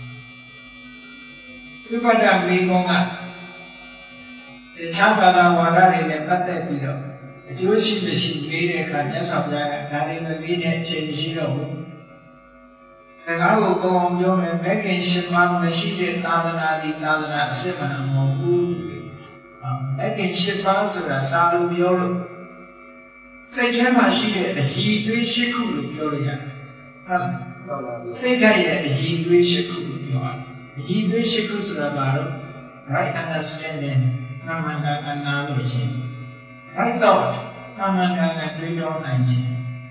ဥပဒမိဂုံးကတခြားဘာသာဝါဒတွေနဲ့ပတ်သက်ပြီးတော့အကျိုးရှိမရှိမေးတဲ့အခါမြတ်စွာဘုရားကဒါတွေမမေးတဲ့အချိန်ရှိတော့ဘူးစကားကိုပုံအောင်ပြောမယ်မဂ္ဂင်၈ပါးမရှိတဲ့သာသနာဒီသာသနာအစစ်မှန်မဟုတ်ဘူးမဂ္ဂင်၈ပါးဆိုတာစာလို့ပြောလို့စိတ်ထဲမှာရှိတဲ့အရည်အသွေး၈ခုလို့ပြောလို့ရတယ်ဟုတ်လားစိတ်ထဲရဲ့အရည်အသွေး၈ခုလို့ပြောရတယ်အရည်အသွေး၈ခုဆိုတာဘာလို့ right understanding နာမနာကနာလို့ချင်း right thought နာမနာကတွေးတောနိုင်ခြင်း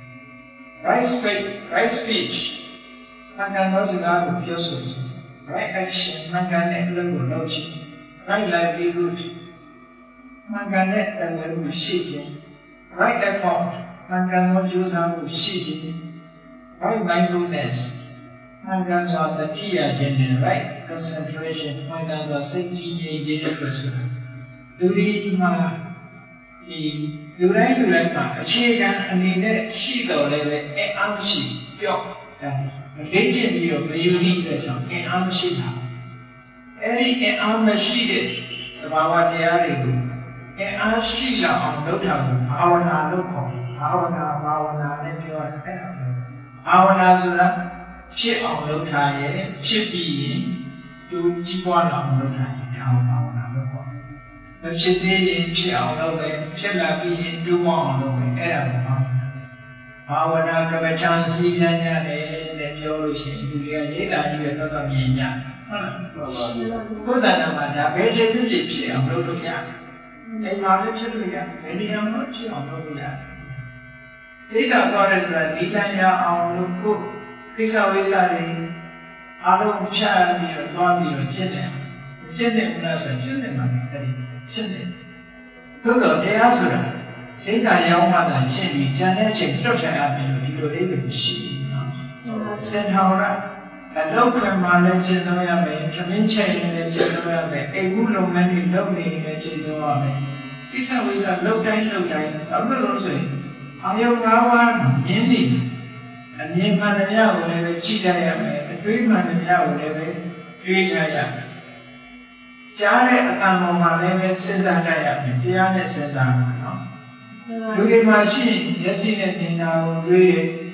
right speech မှန်ကန်သောစကားကိုပြောဆိုခြင်း right action မှန်ကန်တဲ့အလုပ်ကိုလုပ်ခြင်း right livelihood မှန်ကန်တဲ့အလုပ်ကိုရှိခြင်း right effort မှန်ကန်သောကြိုးစားမှုရှိခြင်း right mindfulness မှန်ကန်စွာတတိယခြင်းနဲ့ right concentration မှန်ကန်စွာစိတ်ကြည်ငြိမ်ခြင်းလို့ဆိုတာလူတွေမှာဒီလူတိုင်းမှာအခြေခံအနေနဲ့ရှိတော်လည်းပဲအအားမရှိပြော့လေ့ကျင့်ပြီးတော့ပရိယုတိအတွက်ကြောင့်အအားမရှိတာအဲ့ဒီအအားမရှိတဲ့သဘာဝတရားတွေကိုအားရှိလာအောင်လုပ်တာကိုဘာဝနာလို့ခေါ်ဘာဝနာနဲ့ပြောရတယ်အဲ့ဒါဘာဝနာဆိုတာဖြစ်အောင်လုပ်တာရဲ့ဖြစ်ပြီးရင်သူကြီးပွားလာအောင်လုပ်တာရဲ့ဒါကိုဘာဝနာလို့ခေါ်တယ်မဖြစ်သေးရင်ဖြစ်အောင်လုပ်ပဲဖြစ်လာပြီးရင်တူးပွားအောင်လုပ်ပဲအဲ့ဒါကိုဘာဝနာကမ္မဋ္ဌာန်းစီးပြန်ရတယ်တဲ့ပြောလို့ရှိရင်သူတွေကရေးတာကြီးပဲတော့မြင်ကြဟုတ်လားမှန်ပါဘူးဘုဒ္ဓနာမှာဒါဘယ်ချိန်ဖြစ်အောင်လုပ်လို့ရတယ်အိမ်မှာလည်းဖြစ်လို့ရတယ်ဘယ်နေရာမှာဖြစ်အောင်လုပ်လို့ရတယ်ဒိဋ္ဌာသွားတယ်ဆိုတာဒီတန်ရအောင်လို့ကိုကိစ္စဝိစ္စတွေအားလုံးဖြတ်ပြီးတော့သွားပြီးတော့ကျင့်တယ်ကျင့်တယ်ဘုရားဆိုကျင့်တယ်မှာအဲ့ဒီကျင့်တယ်သို့တော့တရားဆိုတာဒိဋ္ဌာရောက်မှသာကျင့်ပြီးဉာဏ်နဲ့ချိန်လွတ်ချင်ရမယ်လို့ဒီလိုလေးပဲရှိတယ်နော်စင်ထောရအလုပ်ခွင်မှာလည်းကျင့်သုံးရမယ်။သမင်းချက်ရင်လည်းကျင့်သုံးရမယ်။အိမ်မှုလုပ်ငန်းတွေလုပ်နေရင်လည်းကျင့်သုံးရမယ်။ကိစ္စဝိစ္စလုပ်တိုင်းဘာလို့ဆိုရင်အာယုံ၅ပါးမြင်နေအမြင်မှန်တရားကိုလည်းပဲကြည့်တတ်ရမယ်။အတွေးမှန်တရားကိုလည်းပဲတွေးတတ်ရမယ်။ကြားတဲ့အတန်ပေါ်မှာလည်းပဲစဉ်းစားတတ်ရမယ်။တရားနဲ့စဉ်းစားမှာနော်။လူတွေမှာရှိရင်မျက်စိနဲ့မြင်တာကိုတွေးတယ်။အ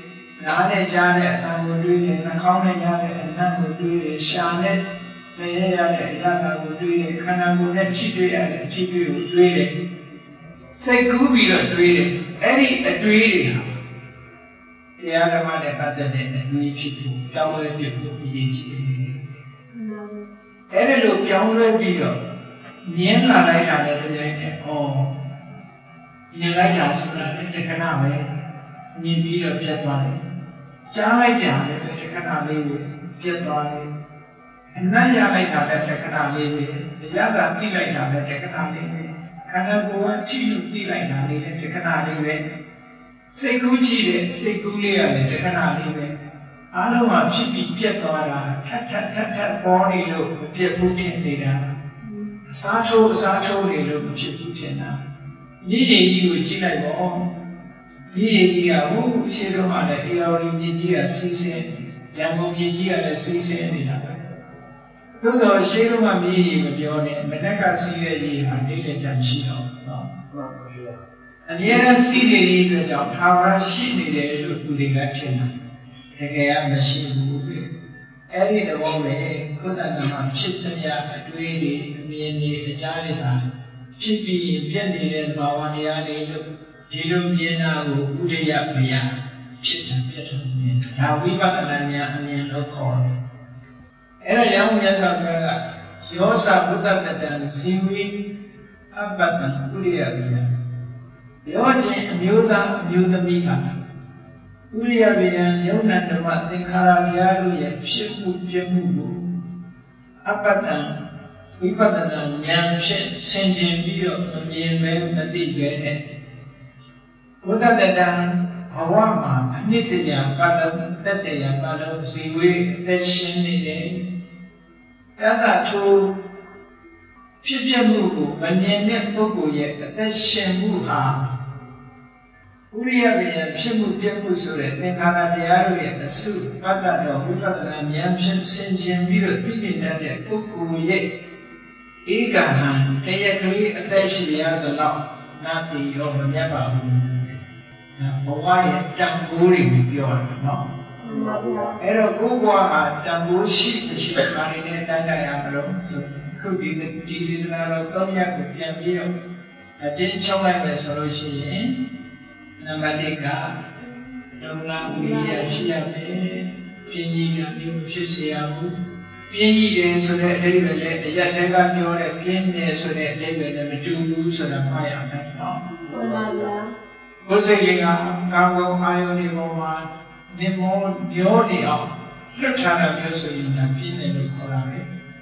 နားနဲ့ကြားတဲ့အတန်ကိုတွေးတယ်နှာခေါင်းနဲ့ရတဲ့အနံ့ကိုတွေးတယ်ရှာနဲ့နေရတဲ့အရာကိုတွေးတယ်ခန္ဓာကိုယ်နဲ့ထိတွေ့ရတဲ့အထိတွေ့ကိုတွေးတယ်စိတ်ကူးပြီးတော့တွေးတယ်အဲ့ဒီအတွေးတွေဟာတရားဓမ္မနဲ့ပတ်သက်တဲ့အတွေးဖြစ်ဖို့ပြောင်းလဲပြဖို့အရေးကြီးတယ်အဲ့ဒါလိုပြောင်းလဲပြီးတော့မြင်လာလိုက်တာလည်းတရားနဲ့မြင်လိုက်တာဆိုတာတခဏပဲမြင်ပြီးတော့ပြတ်သွားတယ်ကြားလိုက်ကြတယ်တခဏလေးပဲပြတ်သွားတယ်အနံ့ရလိုက်တာလည်းတခဏလေးပဲတရားသာသိလိုက်တာလည်းတခဏလေးပဲခန္ဓာကိုယ်ကချိလို့သိလိုက်တာလေးလည်းတခဏလေးပဲစိတ်ကူးချိတဲ့စိတ်ကူးလေးရတယ်တခဏလေးပဲအားလုံးကဖြစ်ပြီးပြတ်သွားတာထပ်ပေါ်နေလို့မပြတ်ဘူးဖြစ်နေတာအစားချိုးနေလို့မဖြစ်ဘူးဖြစ်နေတာမြည်ရည်ကြီးကိုကြည့်လိုက်ပေါ့မြည်ရည်ကြီးကဟိုရှေ့တော့မှလည်းအေရော်ရီမြည်ကြီးကစီးဆင်းရန်ကုန်မြည်ကြီးကလည်းစီးဆင်းနေတာပဲသို့သောရှေ့တော့မှမြည်ရည်မပြောနဲ့မနက်ကစီးတဲ့ရည်ဟာနေတဲ့ကြရှိတော့နော်အမြဲတမ်းစီးနေတဲ့အတွက်ကြောင့်ထာဝရရှိနေတယ်လို့သူတွေကထင်တာတကယ်ကမရှိဘူးပဲအဲ့ဒီတော့ပဲကိုယ်တဏ္ဍာမှာဖြစ်သမျှအတွေးတွေအမြင်တွေအကြားတွေဟာဖြစ်ပြီးပြည့်နေတဲ့ဘာဝတရားတွေလို့ဒီလိုမြင်တာကိုဥဒယမယဖြစ်တာပြတ်တယ်မြင်ဒါဝိပဿနာဉာဏ်အမြင်လို့ခေါ်တယ်အဲ့ဒါရောင်းမြတ်စွာဘုရားကယောသဘုဒ္ဓတတံဇီဝိအပ္ပတံဥဒယမယယောခြင်းအမျိုးသားအမျိုးသမီးဟာဥဒယမယယုံနာဓမ္မသင်္ခါရတရားတို့ရဲ့ဖြစ်မှုပြမှုကိုအပ္ပတံဝိပဿနာဉာဏ်ဖြင့်ဆင်ခြင်ပြီးတော့မမြင်ပဲမသိပဲနဲ့ဘုဒ္ဓတတံဘဝမှာအနှစ်တရာပါလုံးတက်တရာပါလုံးဇီဝေအသက်ရှင်နေတယ်။အဲ့ဒါထိုဖြစ်ပြမှုကိုမမြင်တဲ့ပုဂ္ဂိုလ်ရဲ့အသက်ရှင်မှုဟာဥရိယပင်ဖြစ်မှုပြမှုဆိုတဲ့သင်္ခါရတရားတို့ရဲ့အစုပတ္တတော်ဝိပဿနာဉာဏ်ဖြင့်ဆင်ခြင်ပြီးတော့သိမြင်တတ်တဲ့ပုဂ္ဂိုလ်ရဲ့ဧကဟံတရက်ကလေးအသက်ရှိရသလောက်နာတိရောမမြတ်ပါဘူးဘဝရဲ့တန်ဖိုးတွေကိုပြောတာနော်အဲ့တော့ကိုယ်ဘဝဟာတန်ဖိုးရှိမရှိပါနေနဲ့တိုက်ကြရမလို့ဆိုခုဒီဒေသနာတော်၃ရက်ကိုပြန်ပြီးတော့အတင်းချုပ်လိုက်မယ်ဆိုလို့ရှိရင်နံပါတ်1ကလုံလဝိရိယရှိရမယ်ပြင်းကြီးတာမျိုးဖြစ်စေရဘူးပြင်းကြီးတယ်ဆိုတဲ့အဓိပ္ပာယ်လည်းအရက်ထဲကပြောတဲ့ပြင်းတယ်ဆိုတဲ့အဓိပ္ပာယ်နဲ့မတူဘူးဆိုတာမှတ်ရမယ်နော်ဟုတ်ပါဗျာဘုစိတ်ကကာဝအာယုန်ဒီပေါ်မှာနေမောမျောနေအောင်လွတ်ထားတာမျိုးဆိုရင်ဒါပြင်းတယ်လို့ခေါ်တာပဲ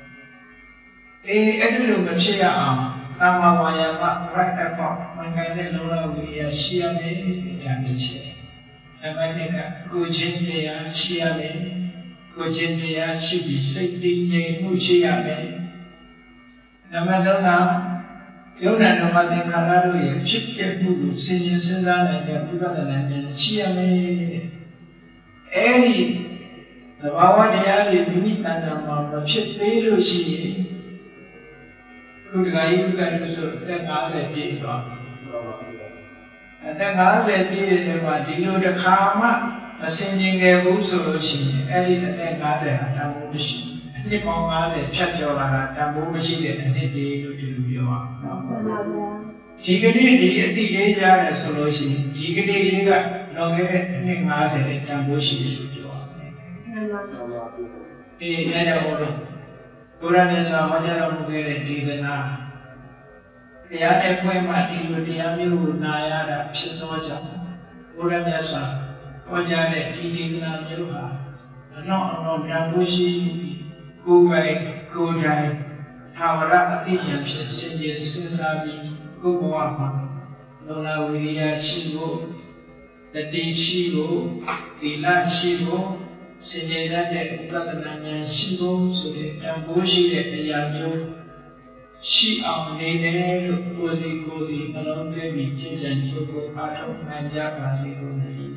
အဲ့ဒီလိုမဖြစ်ရအောင်သာမဝါယာမ right effort မှန်ကန်တဲ့လုံလဝိရိယရှိရမယ်ညာနေချက်နံပါတ်2ကကိုချင်းတရားရှိရမယ်ကိုချင်းတရားရှိပြီးစိတ်တည်ငြိမ်မှုရှိရမယ်နံပါတ်3ကယုံနာတော်မှာသင်္ခါရတို့ရဲ့ဖြစ်ပျက်မှုကိုစဉ်းကျင်စဉ်းစားနိုင်တဲ့ဝိပဿနာဉာဏ်ရှိရမယ်အဲ့ဒီသဘာဝတရားတွေမိမိတဏ္ဍာမှာမဖြစ်သေးလို့ရှိရင်ခုတခါကြီးကလည်းဆိုအသက်50ပြည့်သွားအသက်50ပြည့်တဲ့နေရာဒီလိုတစ်ခါမှမစင်ကျင်ခဲ့ဘူးဆိုလို့ရှိရင်အဲ့ဒီအသက်50ဟာတန်ဖိုးမရှိအနှစ်ပေါင်း50ဖြတ်ကျော်လာတာတန်ဖိုးမရှိတဲ့အနှစ်တွေလို့ဒီလိုပြောအောင်နော်မှန်ပါဗျာဒီကနေ့ဒီအတိလေးကြားတယ်ဆိုလို့ရှိရင်ဒီကနေ့လေးကလွန်ခဲ့တဲ့အနှစ်50တဲ့တန်ဖိုးရှိတယ်လို့ပြောအောင်မှန်ပါဗျာအဲ့ဒါဟုတ်လို့ဘုရားမြတ်စွာဘုရားဟောကြားတော်မူခဲ့တဲ့ဒေသနာတရားနဲ့ဖွင့်မှဒီလိုတရားမျိုးကိုနာရတာဖြစ်သောကြောင့်ဘုရားမြတ်စွာဟောကြားတဲ့ဒီဒေသနာမျိုးဟာအနောက်တန်ဖိုးရှိကိုယ်ပိုင်ကိုယ်တိုင်ထာဝရအသိဉာဏ်ဖြင့်စဉ်းကျင်စဉ်းစားပြီးကိုယ်ဘဝမှာလုံလဝိရိယရှိဖို့တတိရှိဖို့သီလရှိဖို့စင်ကြယ်တဲ့ဥပဒနာဉာဏ်ရှိဖို့ဆိုတဲ့တန်ဖိုးရှိတဲ့အရာမျိုးရှိအောင်နေတယ်လို့ကိုယ်စီနှလုံးသွင်းပြီးကျင့်ကြံကြိုးကိုအားထုတ်နိုင်ကြပါစေကုန်သတည်း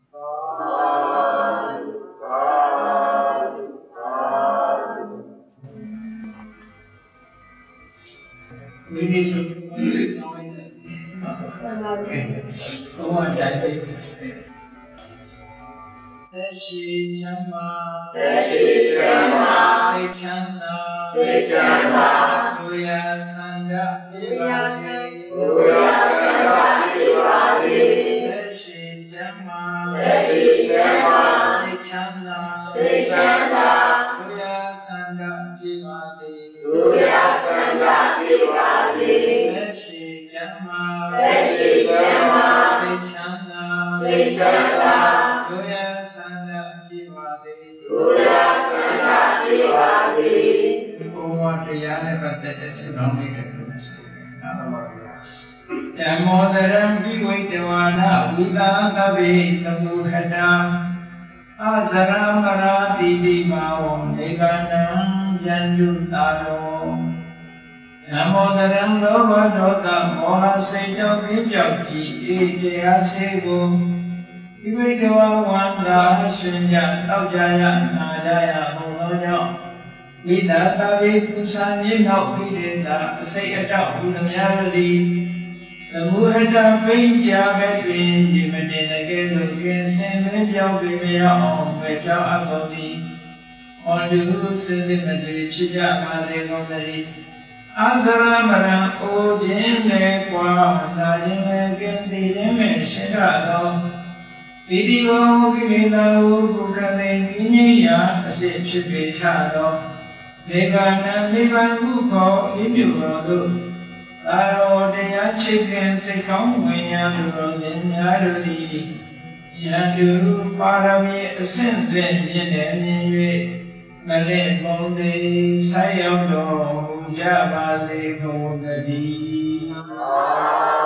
ဝိနည်းဆိုတော့ဘုရားကြိုက် Beshi Chama Sechanda Luya Sanda Vivasi Beshi Chama Sechanda Luya Sanda Vivasi Beshi Chama Sechanda Luya Sanda Vivasi Umar Pate Sinami Damodaram Vividavana Vidatavi Tamuhata Asaramara Didimavam Niganam Janjutaro Damodaram Lovadota Moha Seta Vijabji Ejaya Sego Vividava Wanda Sunja Taujaya Najaya Monojo Vidatavi Kusani Naupideta Sayata Udamyaradi Tamuhata Pinja Between Dimadina Gelukin Sembia Vivia on Veta Abodi on the Guru Sizimadri Chija Madri Azaramara O Jimne Kwa Najime Gindi Jime Shirado Vidivo Givida Ukukane Ginia Sipchitado Devana Nivanguko Iburodu Laro Dea Chicken Sekong Winyadu Yadudi Yadu Parami Ascendant Yene Male Monde Sayamdo Jabazi Gondadi